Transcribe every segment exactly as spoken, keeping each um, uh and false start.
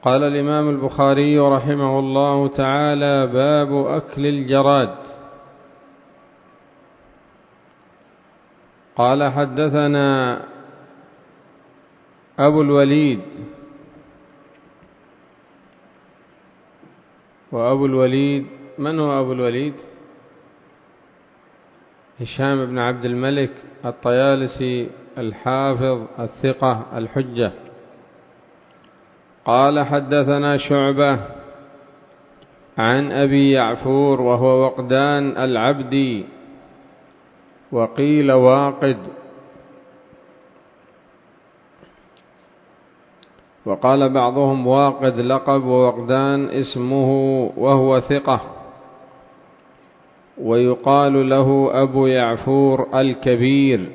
قال الإمام البخاري رحمه الله تعالى: باب أكل الجراد. قال: حدثنا أبو الوليد، وأبو الوليد من هو أبو الوليد؟ هشام بن عبد الملك الطيالسي الحافظ الثقة الحجة. قال: حدثنا شعبة عن أبي يعفور وهو وقدان العبدي، وقيل واقد، وقال بعضهم واقد لقب ووقدان اسمه، وهو ثقة، ويقال له أبو يعفور الكبير،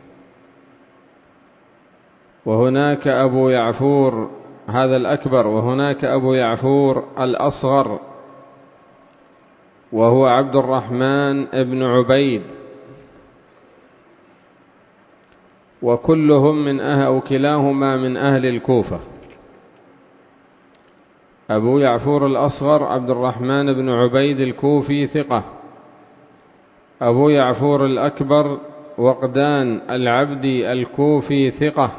وهناك أبو يعفور هذا الأكبر، وهناك أبو يعفور الأصغر وهو عبد الرحمن بن عبيد، وكلهم من أهل أو كلاهما من أهل الكوفة. أبو يعفور الأصغر عبد الرحمن بن عبيد الكوفي ثقة، أبو يعفور الأكبر وقدان العبدي الكوفي ثقة.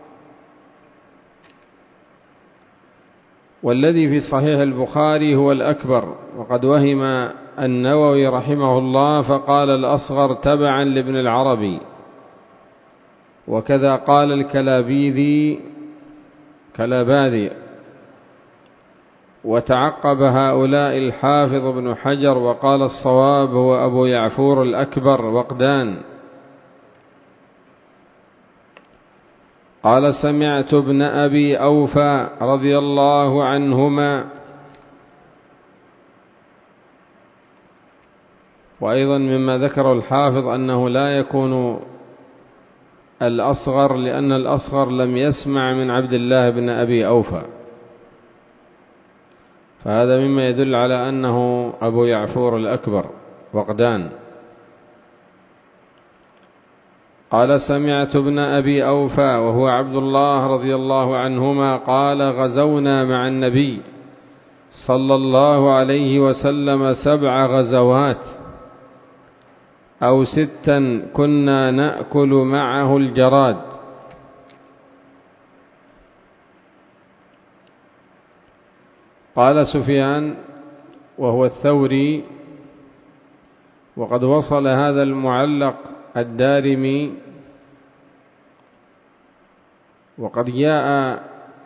والذي في صحيح البخاري هو الأكبر، وقد وهم النووي رحمه الله فقال الأصغر تبعا لابن العربي، وكذا قال الكلابيذي كلاباذي، وتعقب هؤلاء الحافظ بن حجر وقال الصواب هو أبو يعفور الأكبر وقدان. قال: سمعت ابن أبي أوفى رضي الله عنهما، وأيضا مما ذكر الحافظ أنه لا يكون الأصغر، لأن الأصغر لم يسمع من عبد الله بن أبي أوفى، فهذا مما يدل على أنه أبو يعفور الأكبر وقدان. قال: سمعت ابن أبي أوفى وهو عبد الله رضي الله عنهما قال: غزونا مع النبي صلى الله عليه وسلم سبع غزوات أو ستا كنا نأكل معه الجراد. قال سفيان وهو الثوري، وقد وصل هذا المعلق الدارمي، وقد جاء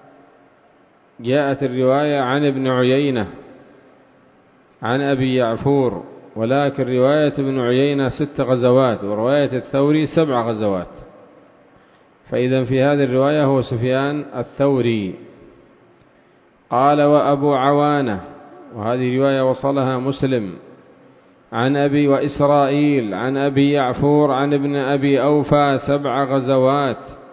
جاءت الرواية عن ابن عيينة عن أبي يعفور، ولكن رواية ابن عيينة ست غزوات، ورواية الثوري سبع غزوات، فإذا في هذه الرواية هو سفيان الثوري. قال: وأبو عوانة، وهذه رواية وصلها مسلم، عن أبي وإسرائيل عن أبي يعفور عن ابن أبي أوفى سبع غزوات.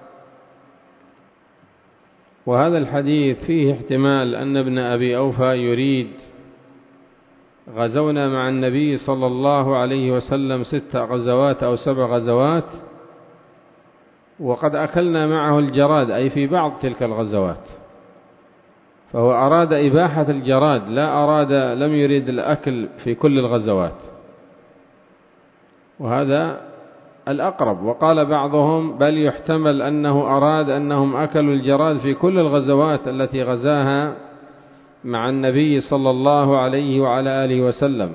وهذا الحديث فيه احتمال أن ابن أبي أوفى يريد غزونا مع النبي صلى الله عليه وسلم ست غزوات أو سبع غزوات، وقد أكلنا معه الجراد، أي في بعض تلك الغزوات، فهو أراد إباحة الجراد، لا أراد لم يريد الأكل في كل الغزوات، وهذا الأقرب. وقال بعضهم بل يحتمل أنه أراد أنهم أكلوا الجراد في كل الغزوات التي غزاها مع النبي صلى الله عليه وعلى آله وسلم.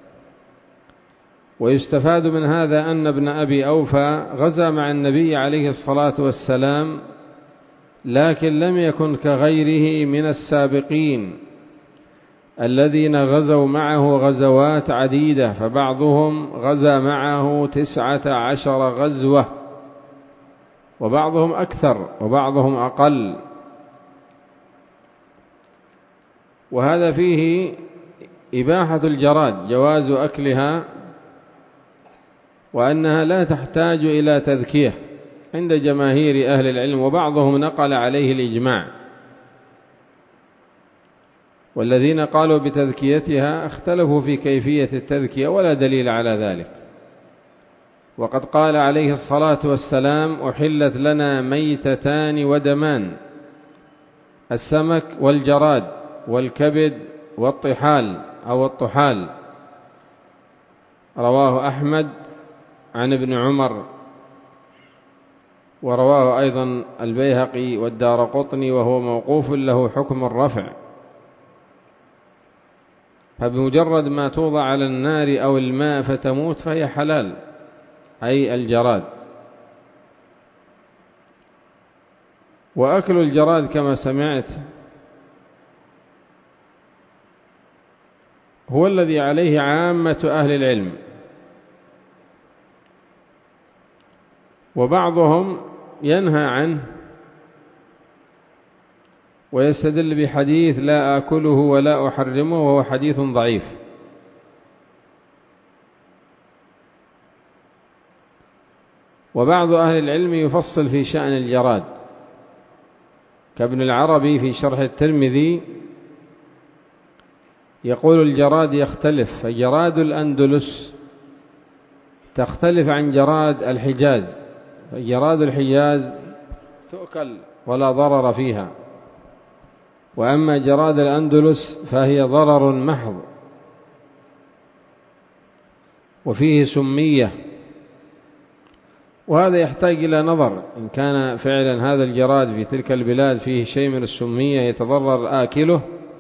ويستفاد من هذا أن ابن أبي أوفى غزا مع النبي عليه الصلاة والسلام، لكن لم يكن كغيره من السابقين الذين غزوا معه غزوات عديدة، فبعضهم غزا معه تسعة عشر غزوة، وبعضهم أكثر وبعضهم أقل. وهذا فيه إباحة الجراد، جواز أكلها، وأنها لا تحتاج إلى تذكية عند جماهير أهل العلم، وبعضهم نقل عليه الإجماع، والذين قالوا بتذكيتها اختلفوا في كيفية التذكية ولا دليل على ذلك. وقد قال عليه الصلاة والسلام: أحلت لنا ميتتان ودمان، السمك والجراد والكبد والطحال أو الطحال. رواه أحمد عن ابن عمر، ورواه أيضا البيهقي والدارقطني، وهو موقوف له حكم الرفع. فبمجرد ما توضع على النار أو الماء فتموت فهي حلال، أي الجراد. وأكل الجراد كما سمعت هو الذي عليه عامة أهل العلم، وبعضهم ينهى عنه ويستدل بحديث لا آكله ولا أحرمه، وهو حديث ضعيف. وبعض أهل العلم يفصل في شأن الجراد، كابن العربي في شرح الترمذي يقول الجراد يختلف، فجراد الأندلس تختلف عن جراد الحجاز، فجراد الحجاز تؤكل ولا ضرر فيها، وأما جراد الأندلس فهي ضرر محض وفيه سمية، وهذا يحتاج إلى نظر إن كان فعلا هذا الجراد في تلك البلاد فيه شيء من السمية يتضرر آكله،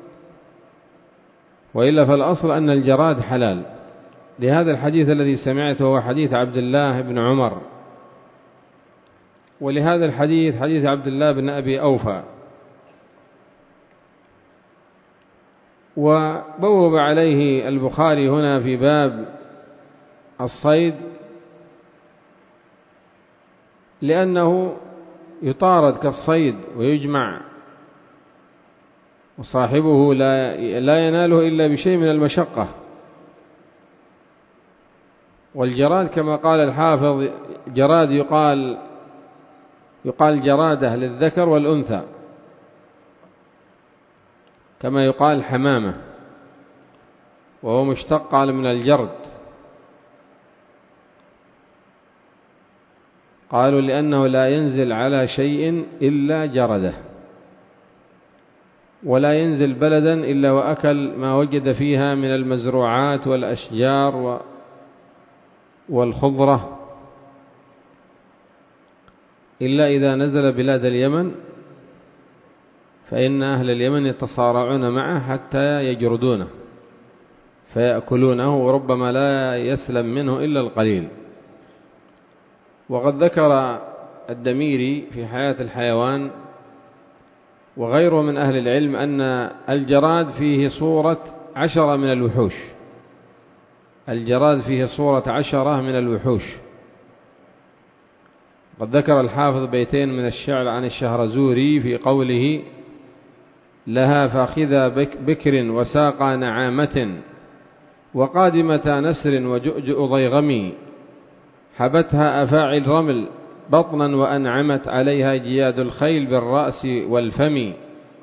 وإلا فالأصل أن الجراد حلال. لهذا الحديث الذي سمعته هو حديث عبد الله بن عمر، ولهذا الحديث حديث عبد الله بن أبي أوفى. وبوب عليه البخاري هنا في باب الصيد لأنه يطارد كالصيد ويجمع، وصاحبه لا لا يناله إلا بشيء من المشقة. والجراد كما قال الحافظ جراد يقال يقال جرادة للذكر والأنثى، كما يقال حمامة، وهو مشتق من الجرد. قالوا لأنه لا ينزل على شيء إلا جرده، ولا ينزل بلدا إلا وأكل ما وجد فيها من المزروعات والأشجار والخضرة، إلا إذا نزل بلاد اليمن فإن أهل اليمن يتصارعون معه حتى يجردونه فيأكلونه، وربما لا يسلم منه إلا القليل. وقد ذكر الدميري في حياة الحيوان وغيره من أهل العلم أن الجراد فيه صورة عشرة من الوحوش، الجراد فيه صورة عشرة من الوحوش. قد ذكر الحافظ بيتين من الشعر عن الشهرزوري في قوله: لها فاخذة بكر وساقى نعامة، وقادمة نسر وجؤجؤ ضيغم، حبتها أفاعي الرمل بطنا وأنعمت عليها جياد الخيل بالرأس والفم.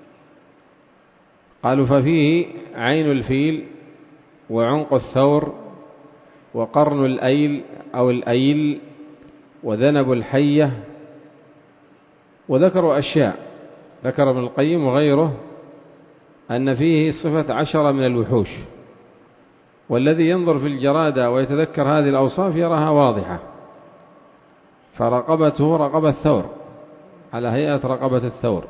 قالوا ففيه عين الفيل وعنق الثور وقرن الأيل أو الأيل وذنب الحية، وذكروا أشياء، ذكر ابن القيم وغيره أن فيه صفة عشرة من الوحوش. والذي ينظر في الجرادة ويتذكر هذه الأوصاف يراها واضحة، فرقبته رقبة الثور على هيئة رقبة الثور،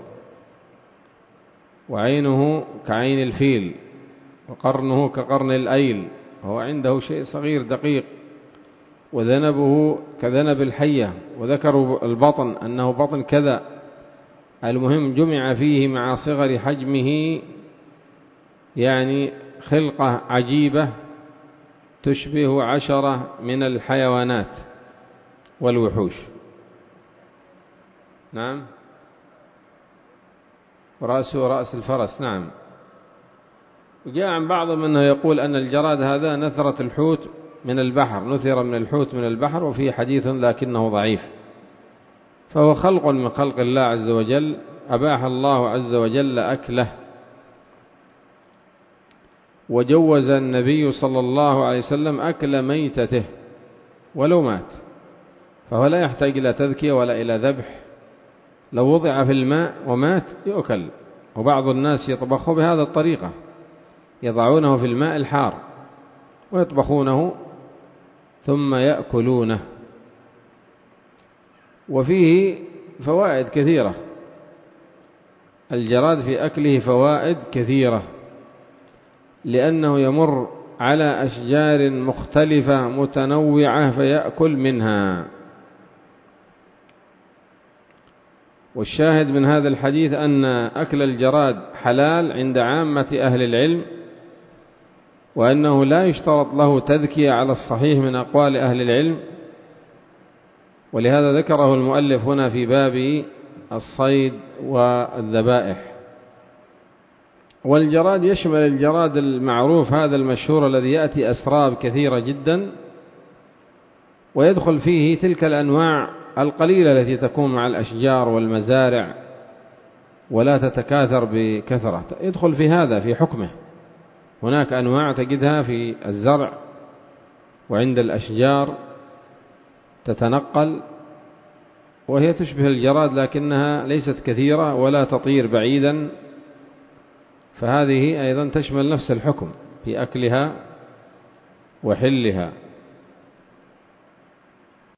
وعينه كعين الفيل، وقرنه كقرن الأيل وهو عنده شيء صغير دقيق، وذنبه كذنب الحية، وذكروا البطن أنه بطن كذا. المهم جمع فيه مع صغر حجمه يعني خلقة عجيبة تشبه عشرة من الحيوانات والوحوش. نعم، رأسه رأس الفرس. نعم. وجاء عن بعضهم أنه يقول أن الجراد هذا نثرة الحوت من البحر، نثر من الحوت من البحر، وفيه حديث لكنه ضعيف، فهو خلق من خلق الله عز وجل، أباح الله عز وجل أكله. وجوز النبي صلى الله عليه وسلم أكل ميتته ولو مات، فهو لا يحتاج إلى تذكية ولا إلى ذبح، لو وضع في الماء ومات يؤكل وبعض الناس يطبخه بهذا الطريقة، يضعونه في الماء الحار ويطبخونه ثم يأكلونه. وفيه فوائد كثيرة، الجراد في أكله فوائد كثيرة، لأنه يمر على أشجار مختلفة متنوعة فيأكل منها. والشاهد من هذا الحديث أن أكل الجراد حلال عند عامة أهل العلم، وأنه لا يشترط له تذكية على الصحيح من أقوال أهل العلم، ولهذا ذكره المؤلف هنا في باب الصيد والذبائح. والجراد يشمل الجراد المعروف هذا المشهور الذي يأتي أسراب كثيرة جدا، ويدخل فيه تلك الأنواع القليلة التي تكون مع الأشجار والمزارع ولا تتكاثر بكثرة، يدخل في هذا في حكمه. هناك أنواع تجدها في الزرع وعند الأشجار تتنقل وهي تشبه الجراد لكنها ليست كثيرة ولا تطير بعيدا، فهذه أيضا تشمل نفس الحكم في أكلها وحلها.